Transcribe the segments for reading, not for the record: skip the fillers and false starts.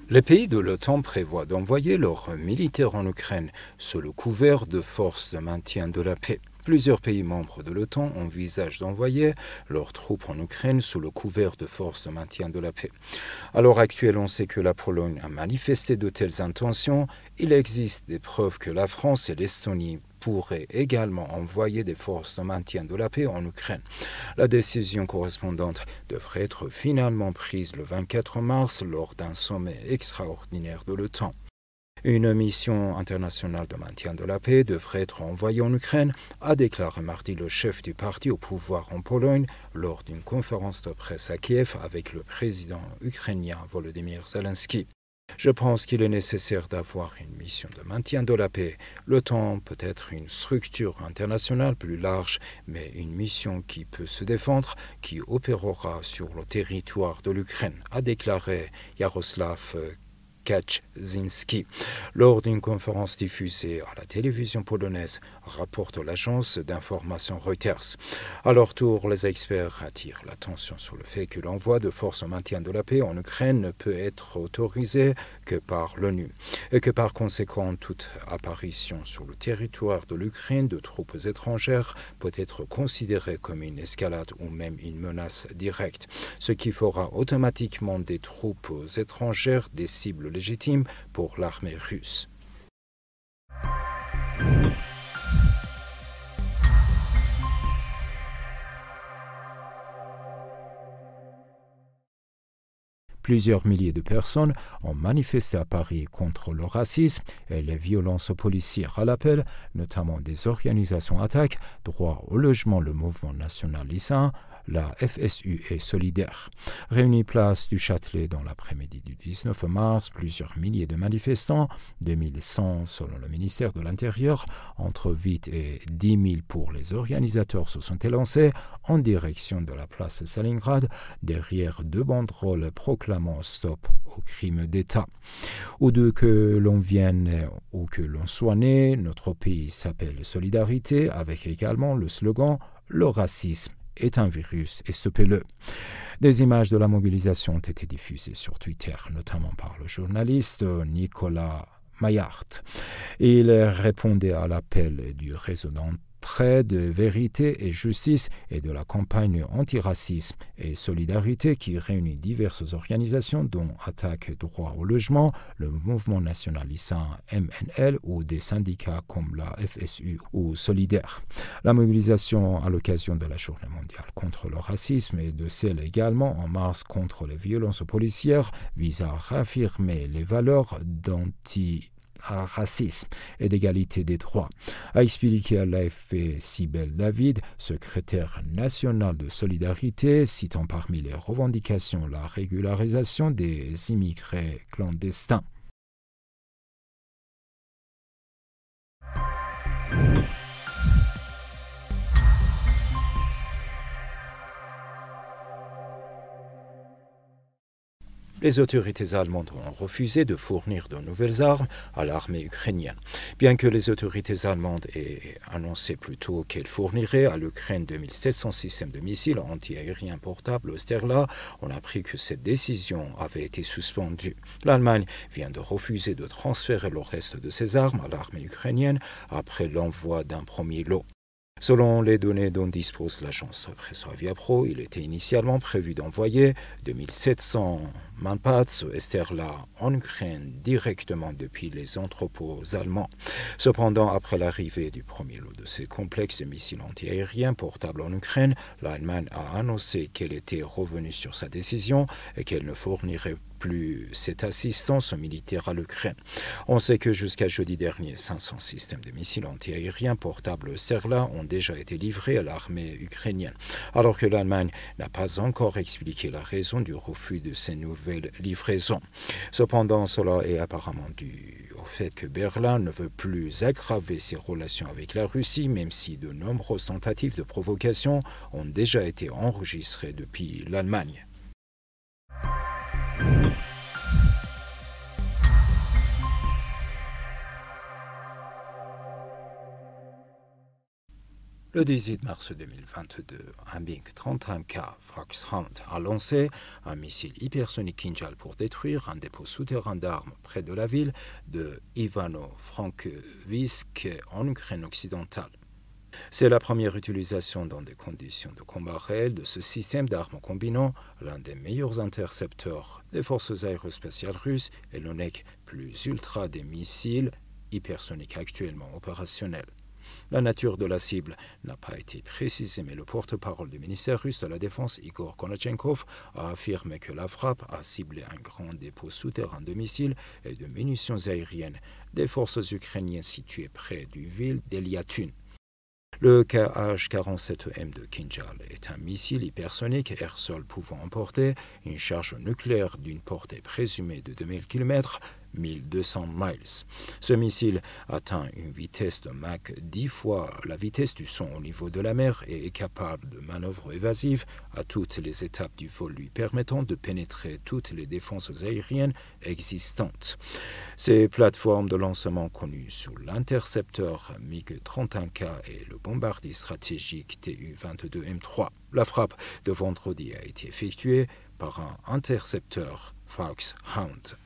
Les pays de l'OTAN prévoient d'envoyer leurs militaires en Ukraine sous le couvert de forces de maintien de la paix. Plusieurs pays membres de l'OTAN envisagent d'envoyer leurs troupes en Ukraine sous le couvert de forces de maintien de la paix. À l'heure actuelle, on sait que la Pologne a manifesté de telles intentions. Il existe des preuves que la France et l'Estonie pourraient également envoyer des forces de maintien de la paix en Ukraine. La décision correspondante devrait être finalement prise le 24 mars lors d'un sommet extraordinaire de l'OTAN. Une mission internationale de maintien de la paix devrait être envoyée en Ukraine, a déclaré mardi le chef du parti au pouvoir en Pologne lors d'une conférence de presse à Kiev avec le président ukrainien Volodymyr Zelensky. Je pense qu'il est nécessaire d'avoir une mission de maintien de la paix. L'OTAN peut être une structure internationale plus large, mais une mission qui peut se défendre, qui opérera sur le territoire de l'Ukraine, a déclaré Jaroslav Kaczynski. Lors d'une conférence diffusée à la télévision polonaise, rapporte l'agence d'information Reuters. À leur tour, les experts attirent l'attention sur le fait que l'envoi de forces de maintien de la paix en Ukraine ne peut être autorisé que par l'ONU et que par conséquent toute apparition sur le territoire de l'Ukraine de troupes étrangères peut être considérée comme une escalade ou même une menace directe, ce qui fera automatiquement des troupes étrangères des cibles légitimes pour l'armée russe. Plusieurs milliers de personnes ont manifesté à Paris contre le racisme et les violences policières à l'appel, notamment des organisations attaques, droit au logement, le mouvement national lycéen, la FSU et Solidaire. Réunis place du Châtelet dans l'après-midi du 19 mars, plusieurs milliers de manifestants, 2100 selon le ministère de l'Intérieur, entre 8 et 10 000 pour les organisateurs se sont élancés en direction de la place Stalingrad, derrière deux banderoles proclamant stop au crime d'État. Ou de que l'on vienne ou que l'on soit né, notre pays s'appelle Solidarité, avec également le slogan « Le racisme est un virus et stoppez-le ». Des images de la mobilisation ont été diffusées sur Twitter, notamment par le journaliste Nicolas Maillard. Il répondait à l'appel du réseau d'entraide, de vérité et justice et de la campagne antiracisme et solidarité qui réunit diverses organisations dont Attaque droit au logement, le mouvement national lycéen MNL ou des syndicats comme la FSU ou Solidaire. La mobilisation à l'occasion de la Journée mondiale contre le racisme et de celle également en mars contre les violences policières vise à réaffirmer les valeurs racisme et d'égalité des droits, a expliqué à l'AFP Sibel David, secrétaire national de solidarité, citant parmi les revendications la régularisation des immigrés clandestins. Les autorités allemandes ont refusé de fournir de nouvelles armes à l'armée ukrainienne. Bien que les autorités allemandes aient annoncé plus tôt qu'elles fourniraient à l'Ukraine 2700 systèmes de missiles anti-aériens portables Sterla, on a appris que cette décision avait été suspendue. L'Allemagne vient de refuser de transférer le reste de ses armes à l'armée ukrainienne après l'envoi d'un premier lot. Selon les données dont dispose l'agence presse Aviapro, il était initialement prévu d'envoyer 2700 Manpads Sterla en Ukraine directement depuis les entrepôts allemands. Cependant, après l'arrivée du premier lot de ces complexes de missiles antiaériens portables en Ukraine, l'Allemagne a annoncé qu'elle était revenue sur sa décision et qu'elle ne fournirait plus cette assistance militaire à l'Ukraine. On sait que jusqu'à jeudi dernier, 500 systèmes de missiles antiaériens portables Sterla ont déjà été livrés à l'armée ukrainienne, alors que l'Allemagne n'a pas encore expliqué la raison du refus de ces nouvelles livraisons. Cependant, cela est apparemment dû au fait que Berlin ne veut plus aggraver ses relations avec la Russie, même si de nombreuses tentatives de provocation ont déjà été enregistrées depuis l'Allemagne. Le 18 mars 2022, un MiG-31K Foxhound a lancé un missile hypersonique Kinjal pour détruire un dépôt souterrain d'armes près de la ville de Ivano-Frankivsk en Ukraine occidentale. C'est la première utilisation dans des conditions de combat réelles de ce système d'armes combinant l'un des meilleurs intercepteurs des forces aérospatiales russes et l'un des plus ultra des missiles hypersoniques actuellement opérationnels. La nature de la cible n'a pas été précisée, mais le porte-parole du ministère russe de la Défense, Igor Konachenkov, a affirmé que la frappe a ciblé un grand dépôt souterrain de missiles et de munitions aériennes des forces ukrainiennes situées près du ville d'Eliatun. Le KH-47M de Kinjal est un missile hypersonique air-sol pouvant emporter une charge nucléaire d'une portée présumée de 2000 km, 1200 miles. Ce missile atteint une vitesse de Mach 10 fois la vitesse du son au niveau de la mer et est capable de manœuvres évasives à toutes les étapes du vol, lui permettant de pénétrer toutes les défenses aériennes existantes. Ces plateformes de lancement connues sous l'intercepteur MiG-31K et le bombardier stratégique Tu-22M3. La frappe de vendredi a été effectuée par un intercepteur Foxhound.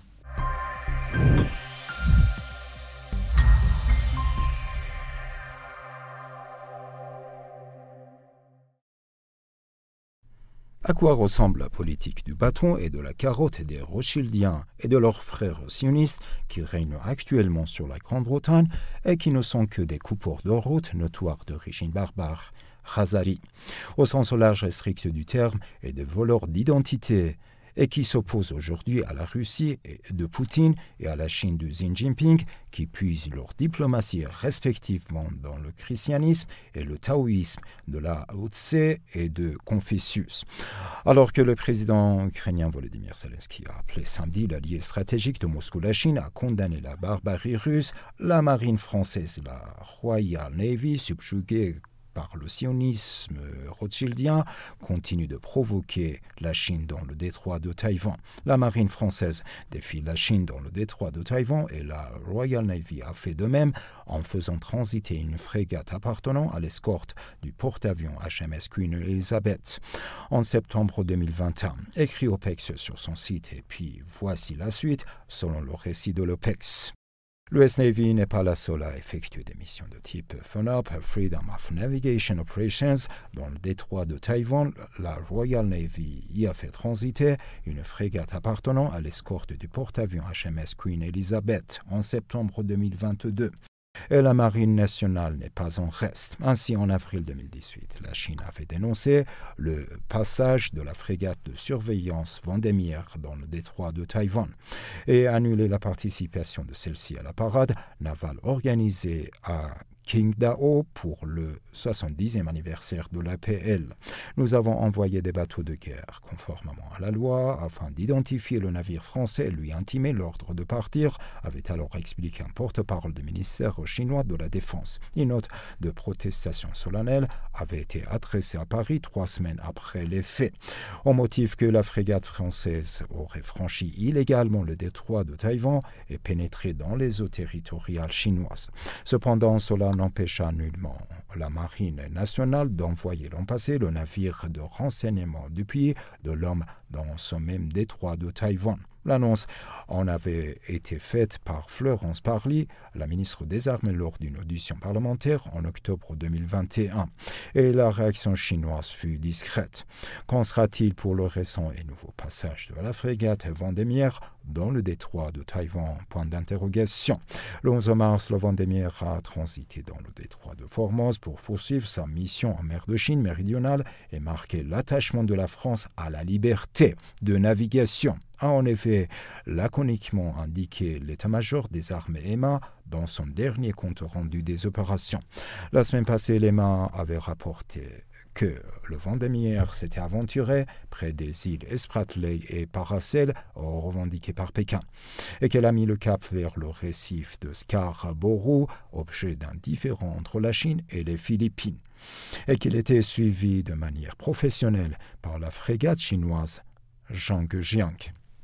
À quoi ressemble la politique du bâton et de la carotte des Rothschildiens et de leurs frères sionistes qui règnent actuellement sur la Grande-Bretagne et qui ne sont que des coupeurs de route notoires d'origine barbare, Khazari, au sens large et strict du terme, et des voleurs d'identité, et qui s'opposent aujourd'hui à la Russie de Poutine et à la Chine de Xi Jinping, qui puisent leur diplomatie respectivement dans le christianisme et le taoïsme de Lao Tse et de Confucius. Alors que le président ukrainien Volodymyr Zelensky a appelé samedi l'allié stratégique de Moscou, la Chine, a condamné la barbarie russe, la marine française, la Royal Navy, subjuguée par le sionisme rothschildien, continue de provoquer la Chine dans le détroit de Taïwan. La marine française défie la Chine dans le détroit de Taïwan et la Royal Navy a fait de même en faisant transiter une frégate appartenant à l'escorte du porte-avions HMS Queen Elizabeth en septembre 2021. Écrit OPEX sur son site, et puis voici la suite selon le récit de l'OPEX. L'US Navy n'est pas la seule à effectuer des missions de type FNOP, Freedom of Navigation Operations, dans le détroit de Taïwan. La Royal Navy y a fait transiter une frégate appartenant à l'escorte du porte-avions HMS Queen Elizabeth en septembre 2022. Et la marine nationale n'est pas en reste. Ainsi, en avril 2018, la Chine avait dénoncé le passage de la frégate de surveillance Vendémiaire dans le détroit de Taïwan et annulé la participation de celle-ci à la parade navale organisée à Qingdao pour le 70e anniversaire de l'APL. Nous avons envoyé des bateaux de guerre conformément à la loi afin d'identifier le navire français et lui intimer l'ordre de partir, avait alors expliqué un porte-parole du ministère chinois de la Défense. Une note de protestation solennelle avait été adressée à Paris 3 semaines après les faits, au motif que la frégate française aurait franchi illégalement le détroit de Taïwan et pénétré dans les eaux territoriales chinoises. Cependant, cela n'empêcha nullement la marine nationale d'envoyer l'an passé le navire de renseignement du pays de l'homme dans ce même détroit de Taïwan. L'annonce en avait été faite par Florence Parly, la ministre des Armées, lors d'une audition parlementaire en octobre 2021. Et la réaction chinoise fut discrète. Qu'en sera-t-il pour le récent et nouveau passage de la frégate Vendémiaire dans le détroit de Taïwan? Point d'interrogation. Le 11 mars, le Vendémiaire a transité dans le détroit de Formose pour poursuivre sa mission en mer de Chine méridionale et marquer l'attachement de la France à la liberté de navigation, a en effet laconiquement indiqué l'état-major des armées EMA dans son dernier compte rendu des opérations. La semaine passée, l'EMA avait rapporté que le Vendémiaire s'était aventuré près des îles Spratly et Paracel, revendiquées par Pékin, et qu'elle a mis le cap vers le récif de Scarborough, objet d'un différend entre la Chine et les Philippines, et qu'il était suivi de manière professionnelle par la frégate chinoise Zhangjiang.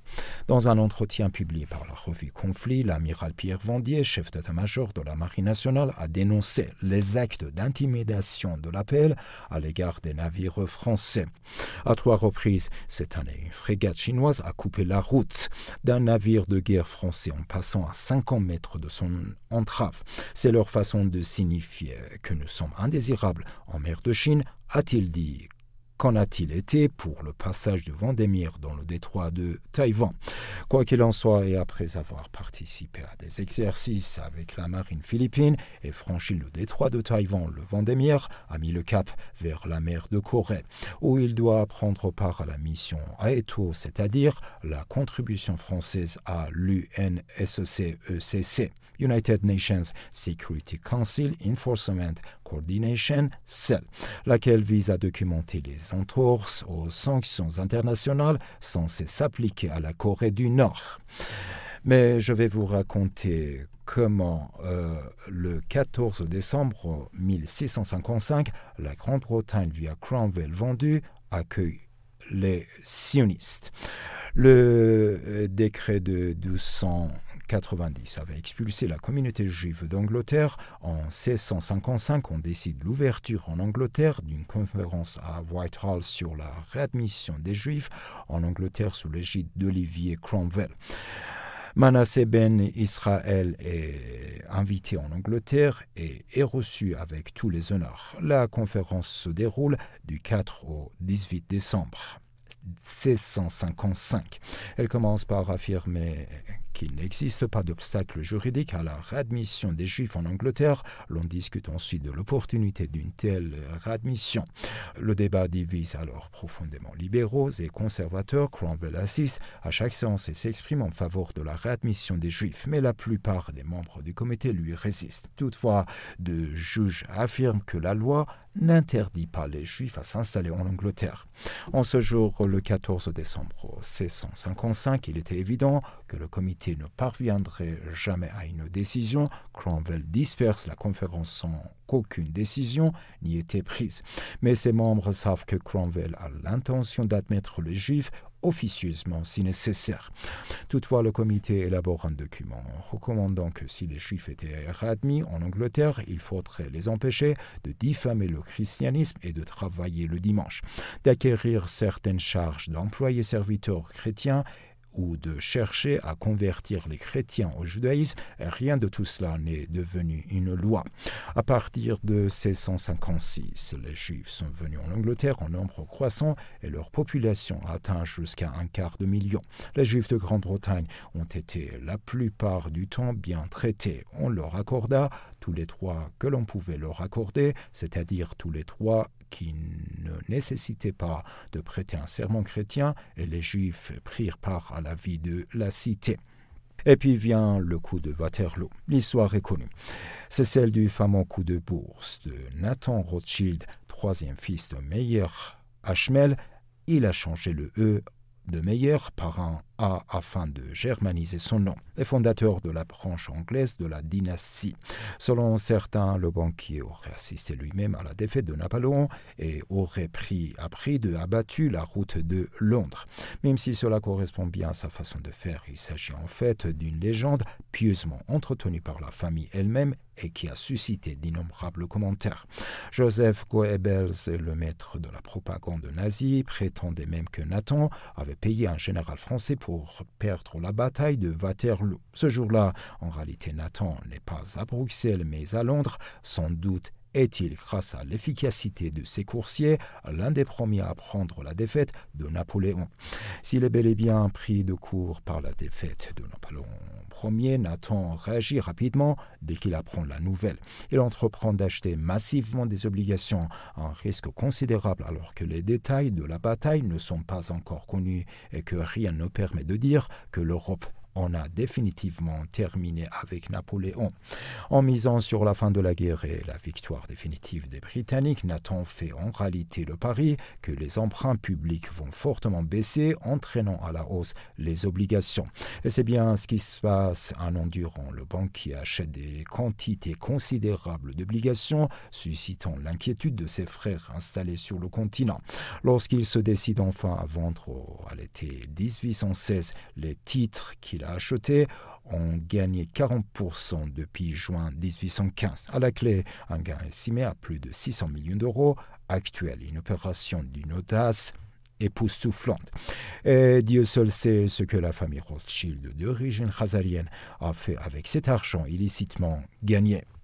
Dans un entretien publié par la revue Conflit, l'amiral Pierre Vendier, chef d'état-major de la Marine nationale, a dénoncé les actes d'intimidation de l'APL à l'égard des navires français. À 3 reprises cette année, une frégate chinoise a coupé la route d'un navire de guerre français en passant à 50 mètres de son entrave. C'est leur façon de signifier que nous sommes indésirables en mer de Chine, a-t-il dit. Qu'en a-t-il été pour le passage du Vendémiaire dans le détroit de Taïwan? Quoi qu'il en soit, et après avoir participé à des exercices avec la marine philippine et franchi le détroit de Taïwan, le Vendémiaire a mis le cap vers la mer de Corée, où il doit prendre part à la mission AETO, c'est-à-dire la contribution française à l'UNSCECC, United Nations Security Council Enforcement Coordination Cell, laquelle vise à documenter les entorses aux sanctions internationales censées s'appliquer à la Corée du Nord. Mais je vais vous raconter comment, le 14 décembre 1655, la Grande-Bretagne, via Cromwell vendu, accueille les sionistes. Le décret de 1290 avait expulsé la communauté juive d'Angleterre. En 1655, on décide l'ouverture en Angleterre d'une conférence à Whitehall sur la réadmission des Juifs en Angleterre sous l'égide d'Olivier Cromwell. Manasseh ben Israël est invité en Angleterre et est reçu avec tous les honneurs. La conférence se déroule du 4 au 18 décembre 1655. Elle commence par affirmer qu'il n'existe pas d'obstacle juridique à la réadmission des Juifs en Angleterre. L'on discute ensuite de l'opportunité d'une telle réadmission. Le débat divise alors profondément libéraux et conservateurs. Cromwell assiste à chaque séance et s'exprime en faveur de la réadmission des Juifs, mais la plupart des membres du comité lui résistent. Toutefois, de juges affirment que la loi n'interdit pas les Juifs à s'installer en Angleterre. En ce jour, le 14 décembre 1655, il était évident que le comité ne parviendrait jamais à une décision. Cromwell disperse la conférence sans qu'aucune décision n'y était prise. Mais ses membres savent que Cromwell a l'intention d'admettre les Juifs officieusement si nécessaire. Toutefois, le comité élabore un document recommandant que si les Juifs étaient réadmis en Angleterre, il faudrait les empêcher de diffamer le christianisme et de travailler le dimanche, d'acquérir certaines charges d'employés serviteurs chrétiens ou de chercher à convertir les chrétiens au judaïsme. Rien de tout cela n'est devenu une loi. À partir de 1656, les Juifs sont venus en Angleterre en nombre croissant et leur population a atteint jusqu'à 250 000. Les Juifs de Grande-Bretagne ont été la plupart du temps bien traités. On leur accorda tous les droits que l'on pouvait leur accorder, c'est-à-dire tous les droits qui ne nécessitaient pas de prêter un serment chrétien, et les Juifs prirent part à la vie de la cité. Et puis vient le coup de Waterloo. L'histoire est connue. C'est celle du fameux coup de bourse de Nathan Rothschild, troisième fils de Meyer Ashmel. Il a changé le E de Meyer par un A afin de germaniser son nom, les fondateurs de la branche anglaise de la dynastie. Selon certains, le banquier aurait assisté lui-même à la défaite de Napoléon et aurait abattu la route de Londres. Même si cela correspond bien à sa façon de faire, il s'agit en fait d'une légende pieusement entretenue par la famille elle-même et qui a suscité d'innombrables commentaires. Joseph Goebbels, le maître de la propagande nazie, prétendait même que Nathan avait payé un général français pour perdre la bataille de Waterloo. Ce jour-là, en réalité, Nathan n'est pas à Bruxelles mais à Londres. Sans doute est-il, grâce à l'efficacité de ses coursiers, l'un des premiers à prendre la défaite de Napoléon. S'il est bel et bien pris de court par la défaite de Napoléon Ier, Nathan réagit rapidement dès qu'il apprend la nouvelle. Il entreprend d'acheter massivement des obligations, un risque considérable alors que les détails de la bataille ne sont pas encore connus et que rien ne permet de dire que l'Europe on a définitivement terminé avec Napoléon. En misant sur la fin de la guerre et la victoire définitive des Britanniques, Nathan fait en réalité le pari que les emprunts publics vont fortement baisser, entraînant à la hausse les obligations. Et c'est bien ce qui se passe un an durant. Le banquier achète des quantités considérables d'obligations, suscitant l'inquiétude de ses frères installés sur le continent. Lorsqu'il se décide enfin à vendre à l'été 1816 les titres qu'il a achetés, ont gagné 40% depuis juin 1815. À la clé, un gain estimé à plus de 600 millions d'euros actuels. Une opération d'une audace époustouflante. Et Dieu seul sait ce que la famille Rothschild d'origine khazarienne a fait avec cet argent illicitement gagné.